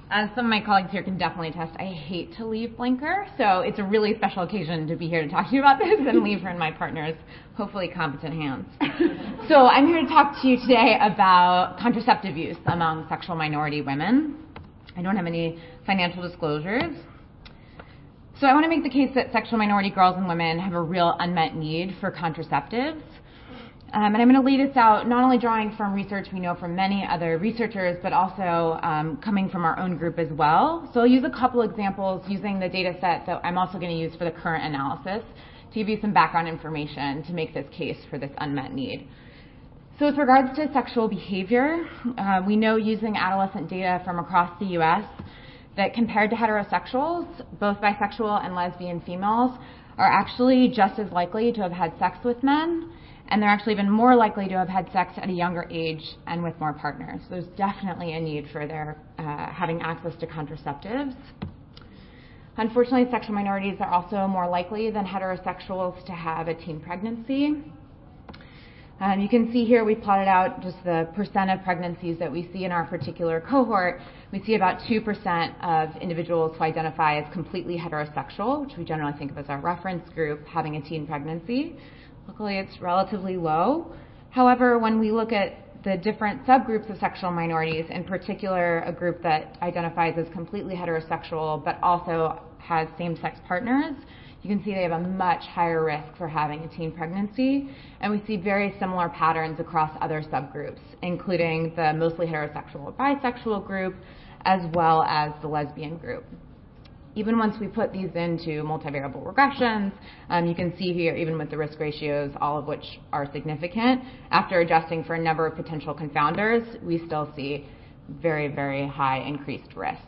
As some of my colleagues here can definitely attest, I hate to leave Blinker, so it's a really special occasion to be here to talk to you about this and leave her in my partner's hopefully competent hands. So I'm here to talk to you today about contraceptive use among sexual minority women. I don't have any financial disclosures. So I want to make the case that sexual minority girls and women have a real unmet need for contraceptives. And I'm going to lay this out not only drawing from research we know from many other researchers, but also coming from our own group as well. So I'll use a couple examples using the data set that I'm also going to use for the current analysis to give you some background information to make this case for this unmet need. So with regards to sexual behavior, we know using adolescent data from across the U.S. that compared to heterosexuals, both bisexual and lesbian females are actually just as likely to have had sex with men, and they're actually even more likely to have had sex at a younger age and with more partners. So there's definitely a need for their having access to contraceptives. Unfortunately, sexual minorities are also more likely than heterosexuals to have a teen pregnancy. You can see here we plotted out just the percent of pregnancies that we see in our particular cohort. We see about 2% of individuals who identify as completely heterosexual, which we generally think of as our reference group, having a teen pregnancy. Luckily, it's relatively low. However, when we look at the different subgroups of sexual minorities, in particular a group that identifies as completely heterosexual but also has same-sex partners, you can see they have a much higher risk for having a teen pregnancy. And we see very similar patterns across other subgroups, including the mostly heterosexual or bisexual group, as well as the lesbian group. Even once we put these into multivariable regressions, you can see here, even with the risk ratios, all of which are significant, after adjusting for a number of potential confounders, we still see very, very high increased risk.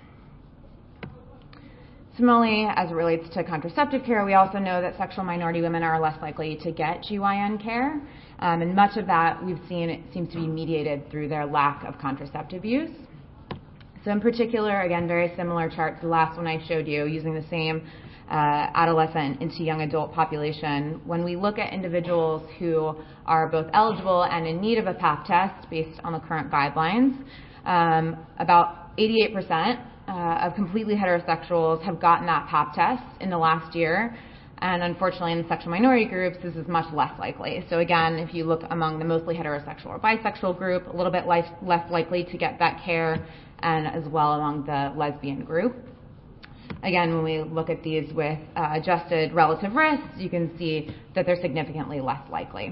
Similarly, as it relates to contraceptive care, we also know that sexual minority women are less likely to get GYN care, and much of that we've seen it seems to be mediated through their lack of contraceptive use. So in particular, again, very similar chart to the last one I showed you, using the same adolescent into young adult population. When we look at individuals who are both eligible and in need of a Pap test based on the current guidelines, about 88% of completely heterosexuals have gotten that Pap test in the last year. And unfortunately, in the sexual minority groups, this is much less likely. So again, if you look among the mostly heterosexual or bisexual group, a little bit less likely to get that care, and as well among the lesbian group. Again, when we look at these with adjusted relative risks, you can see that they're significantly less likely.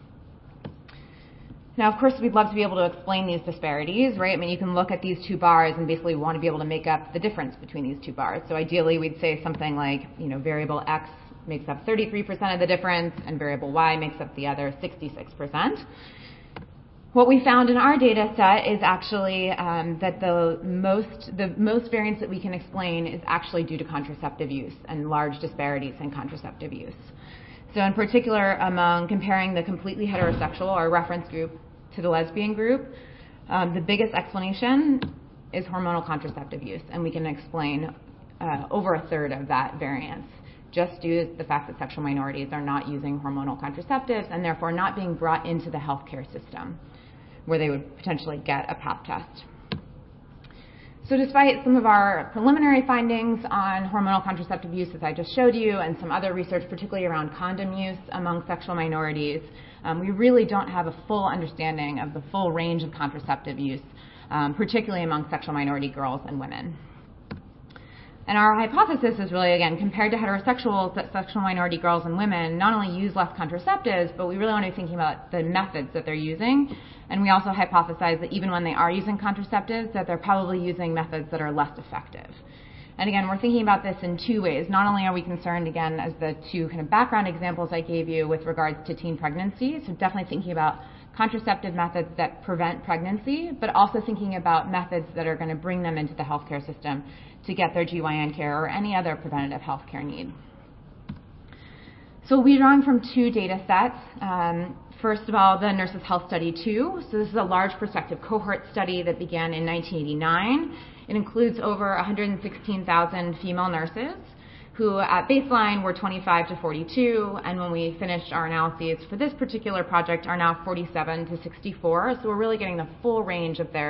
Now, of course, we'd love to be able to explain these disparities, right? I mean, you can look at these two bars and basically want to be able to make up the difference between these two bars. So ideally, we'd say something like, variable X makes up 33% of the difference, and variable Y makes up the other 66%. What we found in our data set is actually that the most variance that we can explain is actually due to contraceptive use and large disparities in contraceptive use. So in particular, among comparing the completely heterosexual or reference group to the lesbian group, the biggest explanation is hormonal contraceptive use, and we can explain over a third of that variance just due to the fact that sexual minorities are not using hormonal contraceptives and therefore not being brought into the healthcare system where they would potentially get a Pap test. So despite some of our preliminary findings on hormonal contraceptive use, as I just showed you, and some other research, particularly around condom use among sexual minorities, we really don't have a full understanding of the full range of contraceptive use, particularly among sexual minority girls and women. And our hypothesis is really, again, compared to heterosexuals, that sexual minority girls and women not only use less contraceptives, but we really want to be thinking about the methods that they're using. And we also hypothesize that even when they are using contraceptives, that they're probably using methods that are less effective. And again, we're thinking about this in two ways. Not only are we concerned, again, as the two kind of background examples I gave you with regards to teen pregnancy, so definitely thinking about contraceptive methods that prevent pregnancy, but also thinking about methods that are going to bring them into the healthcare system to get their GYN care or any other preventative healthcare need. So we'll be drawing from two data sets. First of all, the Nurses Health Study 2. So this is a large prospective cohort study that began in 1989. It includes over 116,000 female nurses who at baseline were 25 to 42, and when we finished our analyses for this particular project are now 47 to 64. So we're really getting the full range of their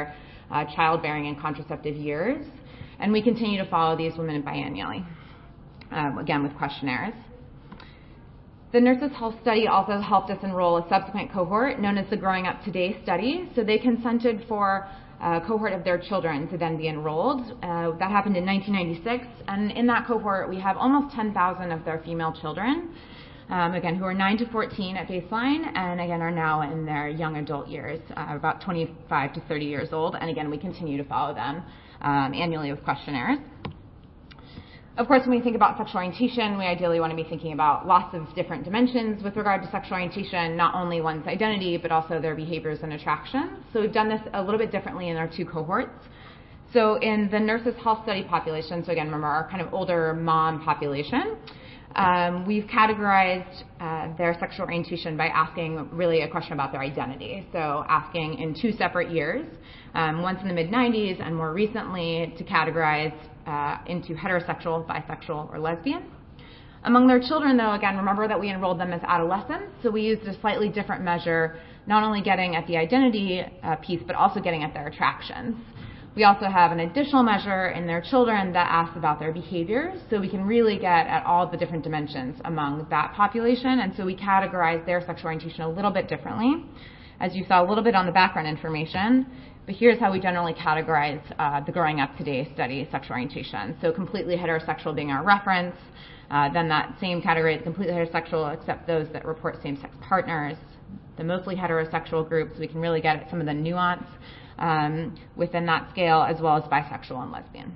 childbearing and contraceptive years. And we continue to follow these women biannually, again with questionnaires. The Nurses Health Study also helped us enroll a subsequent cohort known as the Growing Up Today study. So they consented for a cohort of their children to then be enrolled. That happened in 1996, and in that cohort we have almost 10,000 of their female children, again, who are 9 to 14 at baseline, and again are now in their young adult years, about 25 to 30 years old, and again we continue to follow them annually with questionnaires. Of course, when we think about sexual orientation, we ideally want to be thinking about lots of different dimensions with regard to sexual orientation, not only one's identity, but also their behaviors and attractions. So we've done this a little bit differently in our two cohorts. So in the Nurses Health Study population, so again, remember our kind of older mom population, we've categorized their sexual orientation by asking really a question about their identity. So asking in two separate years, once in the mid-90s and more recently to categorize into heterosexual, bisexual, or lesbian. Among their children, though, again, remember that we enrolled them as adolescents, so we used a slightly different measure, not only getting at the identity piece, but also getting at their attractions. We also have an additional measure in their children that asks about their behaviors, so we can really get at all the different dimensions among that population, and so we categorize their sexual orientation a little bit differently, as you saw a little bit on the background information. But here's how we generally categorize the Growing Up Today study sexual orientation. So completely heterosexual being our reference, then that same category is completely heterosexual except those that report same-sex partners, the mostly heterosexual groups. We can really get at some of the nuance within that scale, as well as bisexual and lesbian.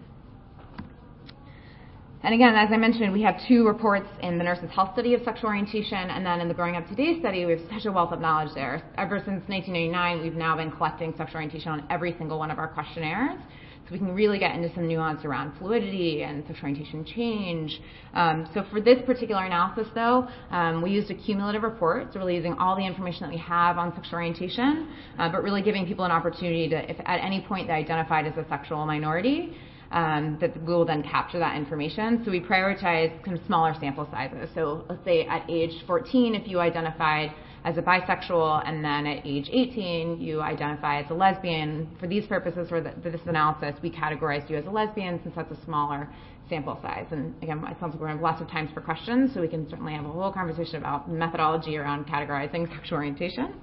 And again, as I mentioned, we have two reports in the Nurses Health Study of sexual orientation, and then in the Growing Up Today study, we have such a wealth of knowledge there. Ever since 1989, we've now been collecting sexual orientation on every single one of our questionnaires, so we can really get into some nuance around fluidity and sexual orientation change. So for this particular analysis, though, we used a cumulative report, so really using all the information that we have on sexual orientation, but really giving people an opportunity to, if at any point they identified as a sexual minority, that we will then capture that information. So we prioritize some smaller sample sizes. So let's say at age 14, if you identified as a bisexual, and then at age 18, you identify as a lesbian. For these purposes, for this analysis, we categorized you as a lesbian since that's a smaller sample size. And again, it sounds like we're going to have lots of times for questions, so we can certainly have a whole conversation about methodology around categorizing sexual orientation.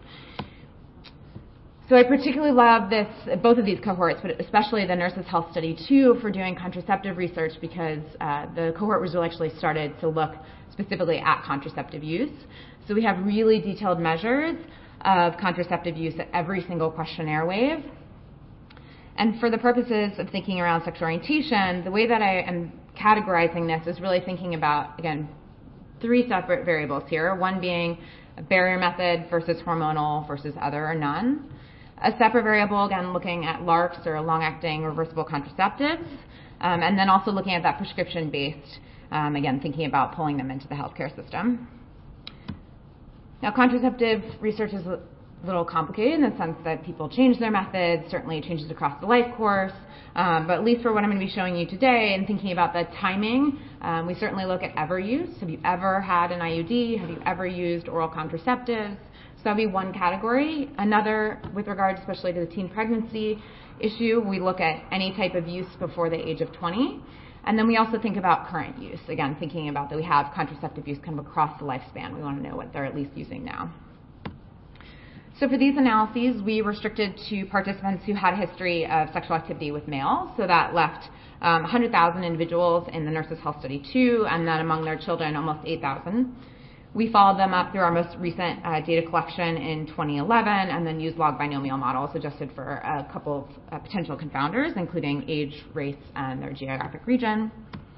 So I particularly love both of these cohorts, but especially the Nurses Health Study 2 for doing contraceptive research, because the cohort was really actually started to look specifically at contraceptive use. So we have really detailed measures of contraceptive use at every single questionnaire wave. And for the purposes of thinking around sexual orientation, the way that I am categorizing this is really thinking about, again, three separate variables here, one being a barrier method versus hormonal versus other or none. A separate variable, again, looking at LARCs or long-acting reversible contraceptives, and then also looking at that prescription-based, again, thinking about pulling them into the healthcare system. Now, contraceptive research is a little complicated in the sense that people change their methods, certainly it changes across the life course, but at least for what I'm going to be showing you today and thinking about the timing, we certainly look at ever use. Have you ever had an IUD? Have you ever used oral contraceptives? So that would be one category. Another, with regard especially to the teen pregnancy issue, we look at any type of use before the age of 20. And then we also think about current use, again, thinking about that we have contraceptive use kind of across the lifespan. We want to know what they're at least using now. So for these analyses, we restricted to participants who had a history of sexual activity with males. So that left 100,000 individuals in the Nurses Health Study 2, and then among their children, almost 8,000. We followed them up through our most recent data collection in 2011, and then used log binomial models adjusted for a couple of potential confounders, including age, race, and their geographic region.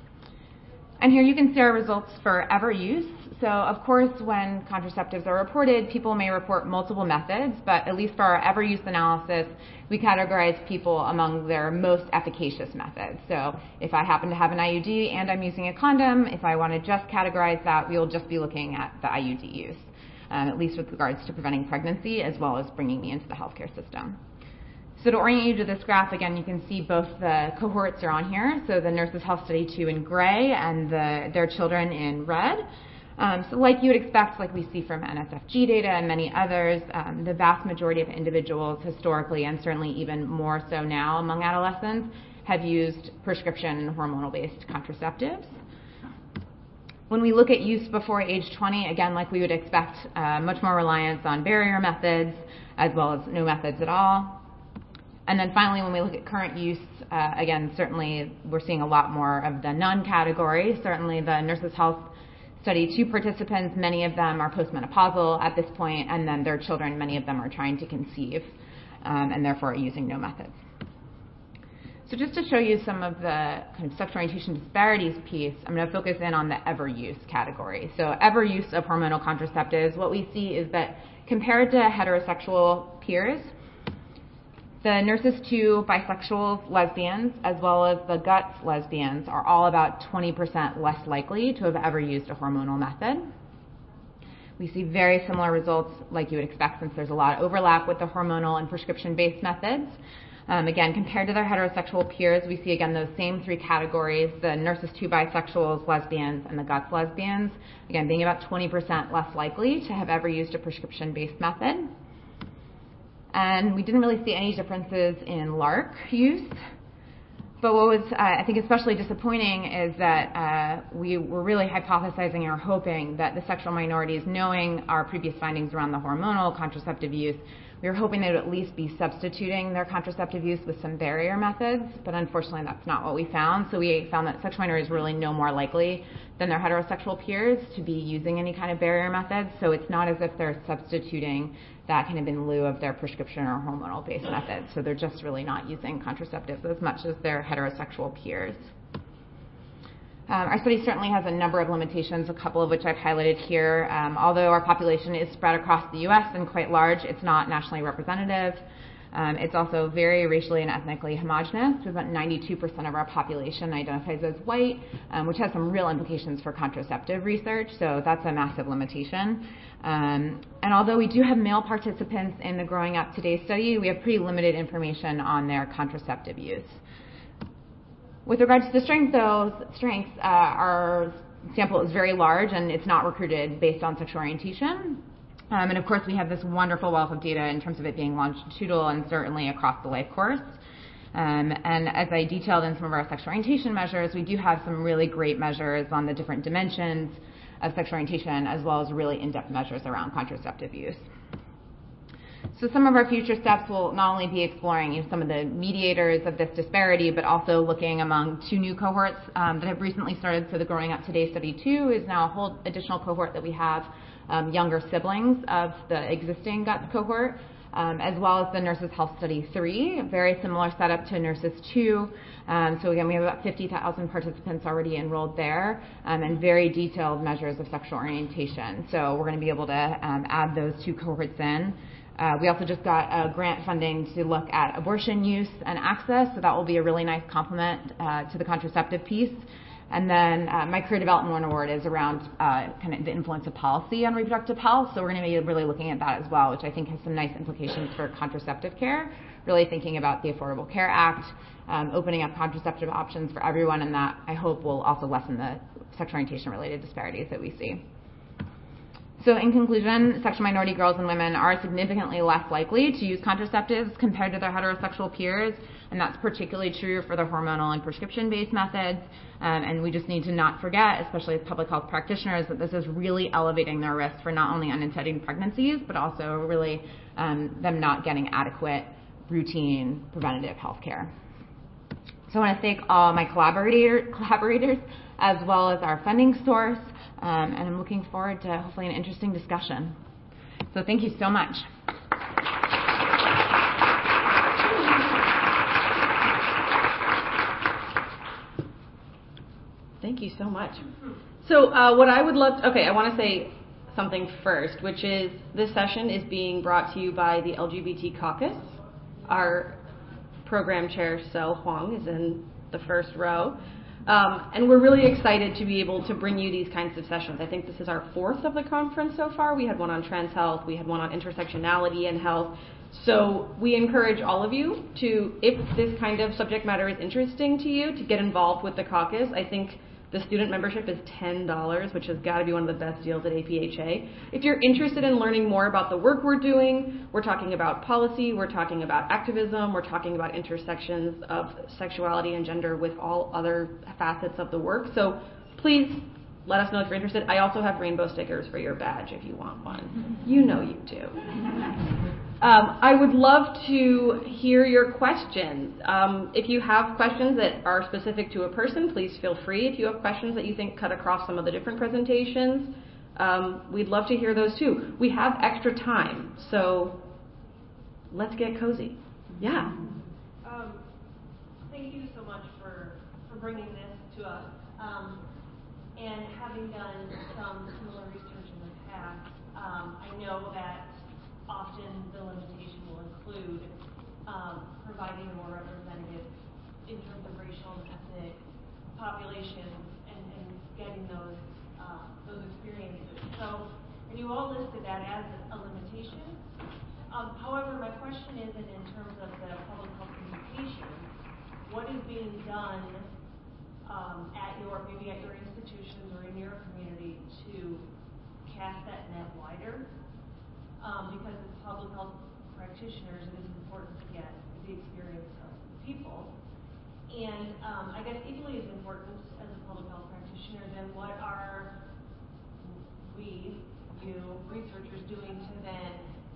And here you can see our results for ever use. So of course, when contraceptives are reported, people may report multiple methods, but at least for our ever use analysis, we categorize people among their most efficacious methods. So if I happen to have an IUD and I'm using a condom, if I want to just categorize that, we will just be looking at the IUD use, at least with regards to preventing pregnancy as well as bringing me into the healthcare system. So to orient you to this graph, again, you can see both the cohorts are on here. So the Nurses Health Study 2 in gray and their children in red. So like you would expect, like we see from NSFG data and many others, the vast majority of individuals historically, and certainly even more so now among adolescents, have used prescription hormonal-based contraceptives. When we look at use before age 20, again, like we would expect, much more reliance on barrier methods as well as no methods at all. And then finally, when we look at current use, again, certainly we're seeing a lot more of the none category. Certainly the Nurses Health Study 2 participants, many of them are postmenopausal at this point, and then their children, many of them are trying to conceive, and therefore are using no methods. So just to show you some of the kind of sexual orientation disparities piece, I'm going to focus in on the ever use category. So ever use of hormonal contraceptives, what we see is that compared to heterosexual peers, the Nurses 2 bisexual lesbians, as well as the GUTS lesbians, are all about 20% less likely to have ever used a hormonal method. We see very similar results like you would expect since there's a lot of overlap with the hormonal and prescription-based methods. Again, compared to their heterosexual peers, we see, again, those same three categories, the Nurses 2 bisexuals, lesbians, and the GUTS lesbians, again, being about 20% less likely to have ever used a prescription-based method. And we didn't really see any differences in LARC use. But what was, I think, especially disappointing is that we were really hypothesizing or hoping that the sexual minorities, knowing our previous findings around the hormonal contraceptive use, we were hoping they would at least be substituting their contraceptive use with some barrier methods, but unfortunately that's not what we found. So we found that sexual minorities were really no more likely than their heterosexual peers to be using any kind of barrier methods. So it's not as if they're substituting that kind of in lieu of their prescription or hormonal-based methods. So they're just really not using contraceptives as much as their heterosexual peers. Our study certainly has a number of limitations, a couple of which I've highlighted here. Although our population is spread across the U.S. and quite large, it's not nationally representative. It's also very racially and ethnically homogenous, with about 92% of our population identifies as white, which has some real implications for contraceptive research, so that's a massive limitation. And although we do have male participants in the Growing Up Today study, we have pretty limited information on their contraceptive use. With regards to the strengths, our sample is very large and it's not recruited based on sexual orientation. And of course, we have this wonderful wealth of data in terms of it being longitudinal and certainly across the life course. And as I detailed in some of our sexual orientation measures, we do have some really great measures on the different dimensions of sexual orientation, as well as really in-depth measures around contraceptive use. So some of our future steps will not only be exploring some of the mediators of this disparity, but also looking among two new cohorts that have recently started. So the Growing Up Today Study 2 is now a whole additional cohort that we have younger siblings of the existing GUTS cohort, as well as the Nurses Health Study 3, a very similar setup to Nurses 2. So again, we have about 50,000 participants already enrolled there, and very detailed measures of sexual orientation. So we're going to be able to add those two cohorts in. We also just got grant funding to look at abortion use and access, so that will be a really nice complement to the contraceptive piece. And then my Career Development Award is around kind of the influence of policy on reproductive health, so we're going to be really looking at that as well, which I think has some nice implications for contraceptive care, really thinking about the Affordable Care Act, opening up contraceptive options for everyone, and that, I hope, will also lessen the sexual orientation-related disparities that we see. So in conclusion, sexual minority girls and women are significantly less likely to use contraceptives compared to their heterosexual peers, and that's particularly true for the hormonal and prescription-based methods. And we just need to not forget, especially as public health practitioners, that this is really elevating their risk for not only unintended pregnancies, but also really them not getting adequate, routine, preventative health care. So I want to thank all my collaborators, as well as our funding source, and I'm looking forward to hopefully an interesting discussion. So thank you so much. Thank you so much. So what I would love to, I want to say something first, which is this session is being brought to you by the LGBT Caucus. Our program chair, Sel Huang, is in the first row. And we're really excited to be able to bring you these kinds of sessions. I think this is our fourth of the conference so far. We had one on trans health. We had one on intersectionality and health. So we encourage all of you to, if this kind of subject matter is interesting to you, to get involved with the caucus. I think The student membership is $10, which has got to be one of the best deals at APHA. If you're interested in learning more about the work we're doing, we're talking about policy, we're talking about activism, we're talking about intersections of sexuality and gender with all other facets of the work. So please let us know if you're interested. I also have rainbow stickers for your badge if you want one. You know you do. I would love to hear your questions. If you have questions that are specific to a person, please feel free. If you have questions that you think cut across some of the different presentations, we'd love to hear those too. We have extra time, so let's get cozy. Yeah. Thank you so much for bringing this to us. And having done some similar research in the past, I know that often the limitation will include providing a more representative in terms of racial and ethnic populations and getting those experiences. So, and you all listed that as a limitation. However, my question is that in terms of the public health communication, what is being done maybe at your institutions or in your community to cast that net wider? Because as public health practitioners, it is important to get the experience of people. And I guess equally as important as a public health practitioner, then what are you researchers doing to then,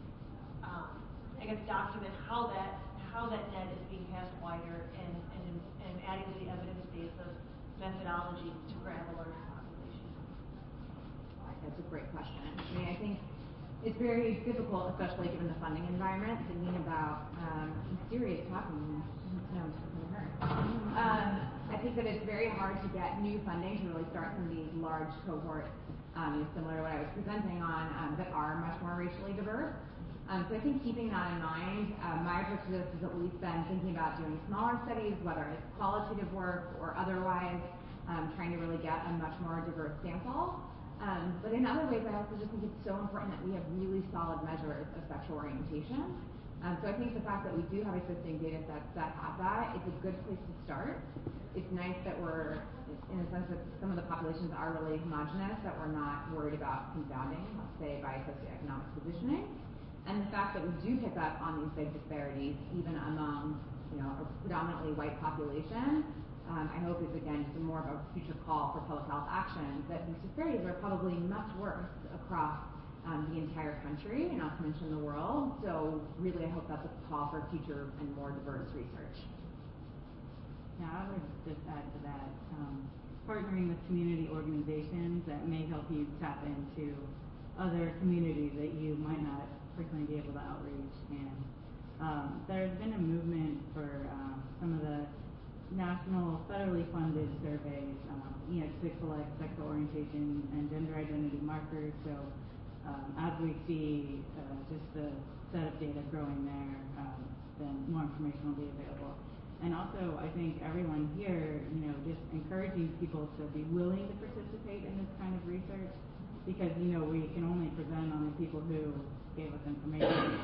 I guess, document how that net is being cast wider and adding to the evidence base of methodology to grab a larger population? That's a great question. I mean, I think it's very difficult, especially given the funding environment, thinking about Siri is talking. No, I'm just looking at her. I think that it's very hard to get new funding to really start some of these large cohorts, similar to what I was presenting on, that are much more racially diverse. So I think keeping that in mind, my approach to this has at least been thinking about doing smaller studies, whether it's qualitative work or otherwise, trying to really get a much more diverse sample. But in other ways, I also just think it's so important that we have really solid measures of sexual orientation. So I think the fact that we do have existing data sets that have that is a good place to start. It's nice that we're, in a sense, that some of the populations are really homogenous, that we're not worried about confounding, let's say, by socioeconomic positioning. And the fact that we do pick up on these big disparities, even among, a predominantly white population, I hope is, again, just more of a future call for public health action, that these disparities are probably much worse across the entire country, and not to mention the world. So really, I hope that's a call for future and more diverse research. Yeah, I would just add to that, partnering with community organizations that may help you tap into other communities that you might not personally be able to outreach. And there's been a movement for some of the national federally funded surveys to collect sexual orientation and gender identity markers. So as we see just the set of data growing there, then more information will be available. And also, I think everyone here, just encouraging people to be willing to participate in this kind of research, because we can only present on the people who gave us information.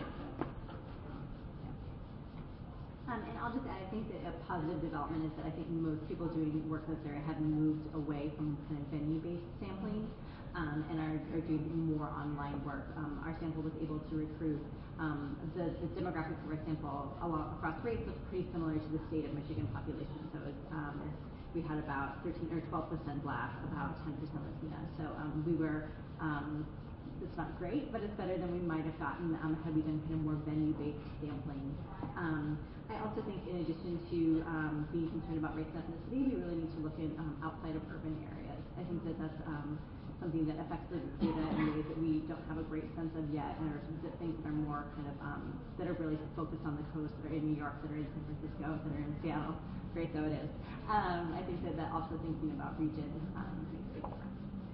And I'll just add, I think that a positive development is that I think most people doing work in this area have moved away from kind of venue-based sampling and are doing more online work. Our sample was able to recruit the demographics of our sample across race was pretty similar to the state of Michigan population. So we had about 13 or 12% Black, about 10% Latina. So we were, it's not great, but it's better than we might have gotten had we done kind of more venue-based sampling. I also think in addition to being concerned about race and ethnicity, we really need to look at outside of urban areas. I think that that's something that affects the data in ways that we don't have a great sense of yet, and are things that are more kind of, that are really focused on the coast, that are in New York, that are in San Francisco, that are in Seattle. Great though it is. I think that also thinking about region makes a big difference.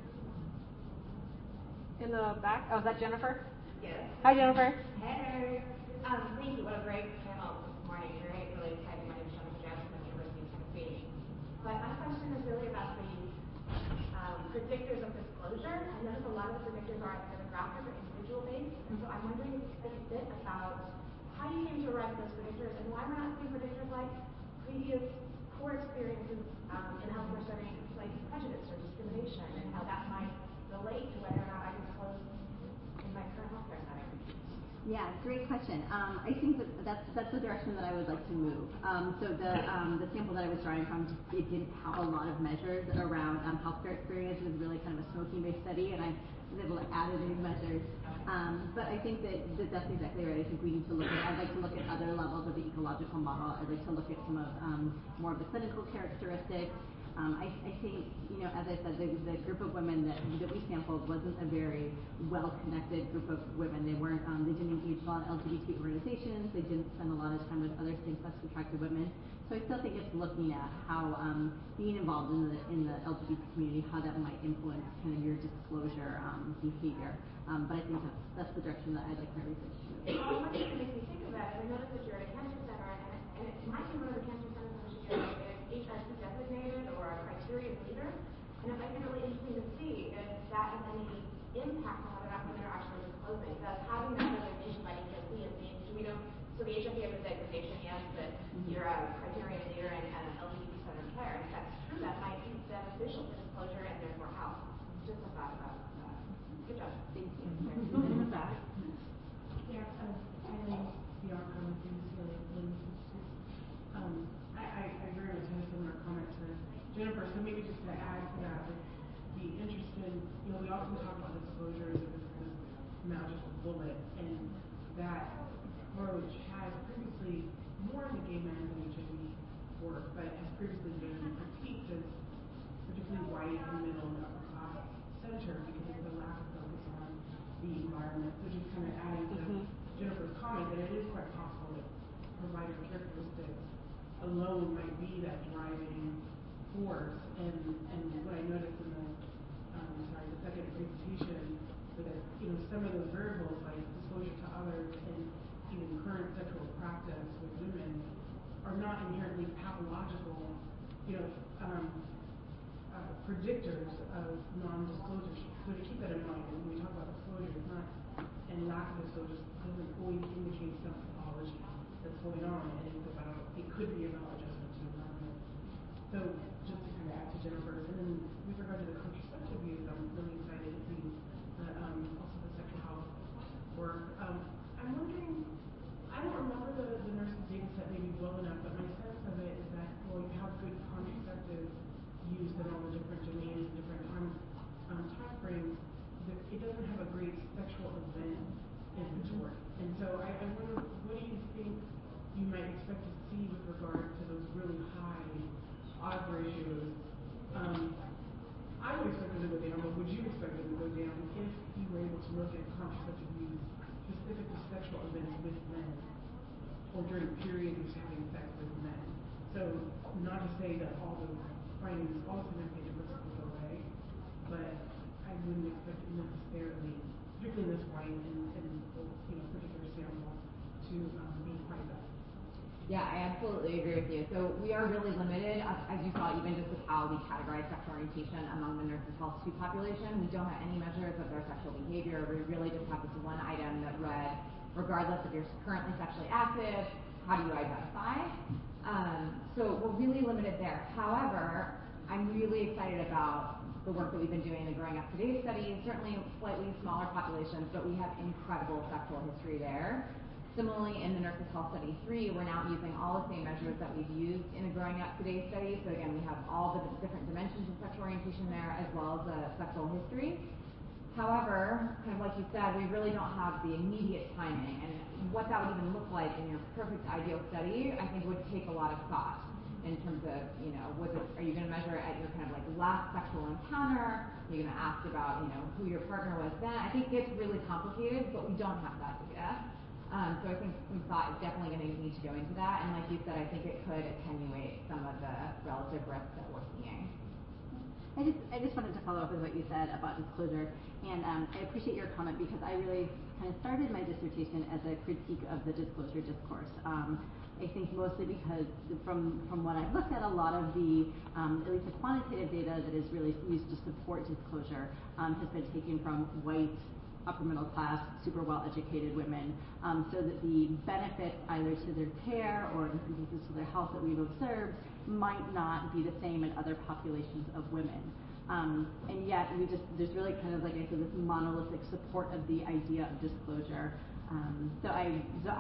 In the back, is that Jennifer? Yes. Hi, Jennifer. Hey. Thank you. What a great panel this morning. Really, really exciting. My name is Jennifer Jackson from the University of Tennessee. But my question is really about the predictors of disclosure. I notice a lot of the predictors are demographic or individual based, and so I'm wondering if you could say a bit about how you came to arrive at those predictors and why we're not seeing predictors like previous poor experiences in healthcare settings, like prejudice. relate to whether or not I disclose in my current healthcare setting? Yeah, great question. I think that's the direction that I would like to move. So the sample that I was drawing from, it didn't have a lot of measures around healthcare experience. It was really kind of a smoking-based study, and I was able to add in measures. But I think that's exactly right. I think we need to look at. I'd like to look at other levels of the ecological model. I'd like to look at some of more of the clinical characteristics. I think, as I said, the group of women that we sampled wasn't a very well-connected group of women. They weren't, they didn't engage a lot in LGBT organizations. They didn't spend a lot of time with other same-sex attracted women. So I still think it's looking at how being involved in the LGBT community, how that might influence kind of your disclosure behavior. But I think that's the direction that I'd like my research to move. Well, one thing that makes me think of that is I noticed that you're at a cancer center, and it might be one of the cancer centers in which you're HIV designated or a criteria leader, and it might be really interesting to see if that has any impact on whether or not women are actually disclosing. Does having that designation by HSC means so the HSC has a designation, yes, that you're a criteria leader in an LGBT center of care, and if that's true, that might be beneficial for disclosure and therefore health. Just a thought about that. Good job. Thank you. And with that, Yeah, I know the outcome of things really I very much have a similar comment to Jennifer, so maybe just to add to that, would be interested, we often talk about disclosures as this magical bullet, and that approach has previously, more in the gay men's and HIV work, but has previously been critiqued as particularly white and middle and upper class centered because of the lack of focus on the environment. So just kind of adding to Jennifer's comment that it is quite possible that provider characteristics alone might be that driving force. And what I noticed in the second presentation was that some of those variables like disclosure to others and even current sexual practice with women are not inherently pathological, predictors of non-disclosure. So to keep that in mind when we talk about disclosure, it's not, and lack of disclosure doesn't always indicate some pathology that's going on, and it could be about adjustment to environment. So just to kind of add to Jennifer's, and then with regard to the contraceptive use, I'm really excited to see also the sexual health work. I'm wondering, I don't remember the nurses data set maybe well enough, but my sense of it is that you have good contraceptive use in all the different domains and different time frames, it doesn't have a great sexual event inventory. And so I wonder, what do you think you might expect to see with regard to those really high odds ratios? I would expect them to go down, but would you expect them to go down if you were able to look at contraceptive use specific to sexual events with men or during periods of having sex with men? So not to say that all the findings, all the significant differences will go away, but I wouldn't expect it necessarily, particularly in this white and particular sample, to be quite that. Yeah, I absolutely agree with you. So we are really limited, as you saw, even just with how we categorize sexual orientation among the Nurses Health 2 population. We don't have any measures of their sexual behavior. We really just have this one item that read, regardless if you're currently sexually active, how do you identify? So we're really limited there. However, I'm really excited about the work that we've been doing in the Growing Up Today study. Certainly slightly smaller populations, but we have incredible sexual history there. Similarly, in the Nurses Health Study 3, we're now using all the same measures that we've used in the Growing Up Today study. So again, we have all the different dimensions of sexual orientation there, as well as the sexual history. However, kind of like you said, we really don't have the immediate timing. And what that would even look like in your perfect ideal study, I think would take a lot of thought in terms of, are you going to measure it at your kind of like last sexual encounter? Are you going to ask about, who your partner was then? I think it's really complicated, but we don't have that data. So I think some thought is definitely going to need to go into that. And like you said, I think it could attenuate some of the relative risks that we're seeing. I just wanted to follow up with what you said about disclosure, and I appreciate your comment because I really kind of started my dissertation as a critique of the disclosure discourse. I think mostly because from what I've looked at, a lot of the, at least the quantitative data that is really used to support disclosure has been taken from white, upper middle class, super well educated women, so that the benefits either to their care or in some cases to their health that we've observed might not be the same in other populations of women. And yet there's really kind of, like I said, this monolithic support of the idea of disclosure. So I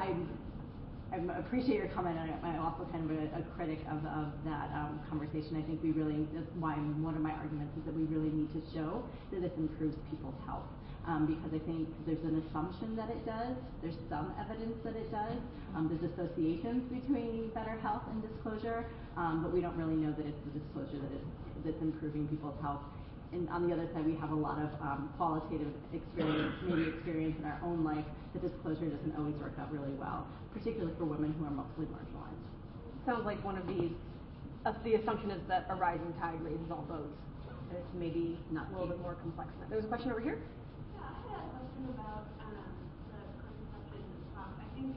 appreciate your comment, and I'm also kind of a critic of that conversation. I think that's why one of my arguments is that we really need to show that this improves people's health. Because I think there's an assumption that it does. There's some evidence that it does. There's associations between better health and disclosure, but we don't really know that it's the disclosure that's improving people's health. And on the other side, we have a lot of qualitative experience, maybe experience in our own life, that disclosure doesn't always work out really well, particularly for women who are mostly marginalized. Sounds like one of these, the assumption is that a rising tide raises all boats. It's maybe not a little bit more complex than that. There's a question over here. Yeah, I had a question about the contraception talk. I think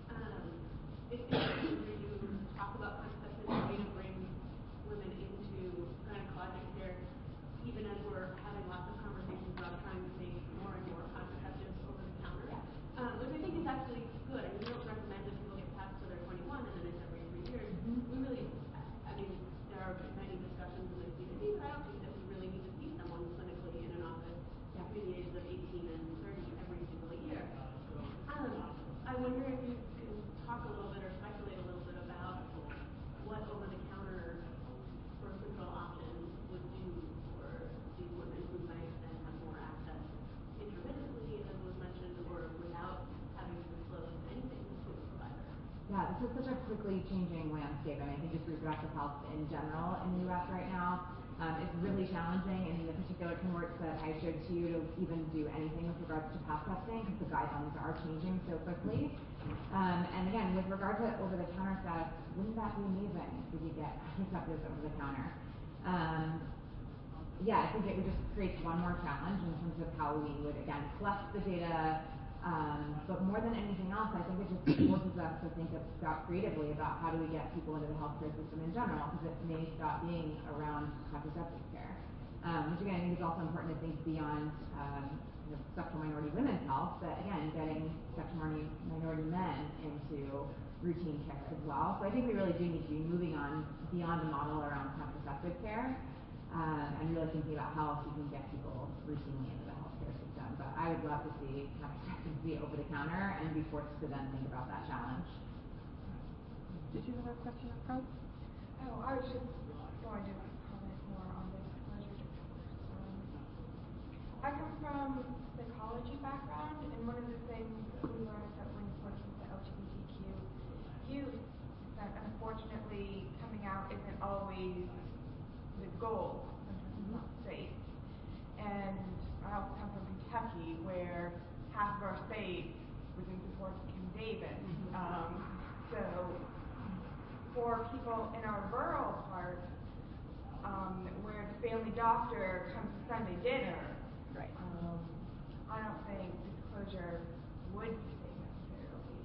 it's interesting to hear you talk about contraception and way to bring women into gynecologic care, even as we're having lots of conversations about trying to make more and more contraceptives over the counter, which I think is actually good. I mean, we don't recommend that people get past till they're 21 and then it's every 3 years. We really, I mean, there are many discussions in the community, but I don't think that we really need to see someone clinically in an office between the ages of 18 and 30 every single year. I wonder if you can talk a little bit or speculate a little bit about what over-the-counter birth control options would do for these women who might then have more access intermittently, as was mentioned, or without having to disclose anything to a provider. Yeah, this is such a quickly changing landscape, and I think just reproductive health in general in the U.S. right now is really challenging, and the particular cohorts that I showed to you to even do anything with regards to pap testing, because the guidelines are changing so quickly. And again, with regard to over-the-counter status, wouldn't that be amazing if we could get contraceptives over the counter? Yeah, I think it would just create one more challenge in terms of how we would, again, collect the data. But more than anything else, I think it just forces us to think about creatively about how do we get people into the healthcare system in general, because it may stop being around contraceptive care. Which again, I think is also important to think beyond sexual minority women's health, but again, getting sexual minority men into routine care as well. So I think we really do need to be moving on beyond a model around contraceptive care, and really thinking about how else you can get people routinely into the healthcare system. But I would love to see contraceptives be over the counter and be forced to then think about that challenge. Did you have a question up front? Oh, I was just going to comment more on the disclosure. I come from a psychology background, and one of the things that we learned that when working with the LGBTQ youth is that unfortunately coming out isn't always the goal, sometimes it's not safe. And I also come from Kentucky, where half of our state was in support of Kim Davis. So for people in our rural parts, where the family doctor comes to Sunday dinner, Right. I don't think disclosure would be safe necessarily.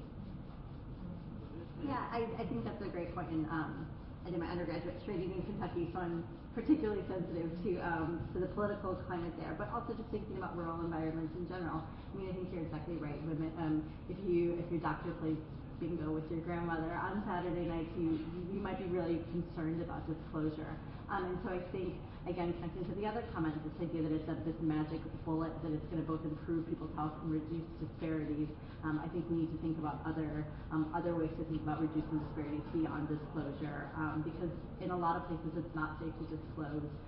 Yeah, I think that's a great point. And I did my undergraduate training in Kentucky, so I'm particularly sensitive to the political climate there, but also just thinking about rural environments in general. I mean, I think you're exactly right. Women, if your doctor plays bingo with your grandmother on Saturday nights, you might be really concerned about disclosure. And so I think, again, connecting to the other comments, this idea that it's this magic bullet, that it's going to both improve people's health and reduce disparities. I think we need to think about other ways to think about reducing disparities beyond disclosure, because in a lot of places it's not safe to disclose.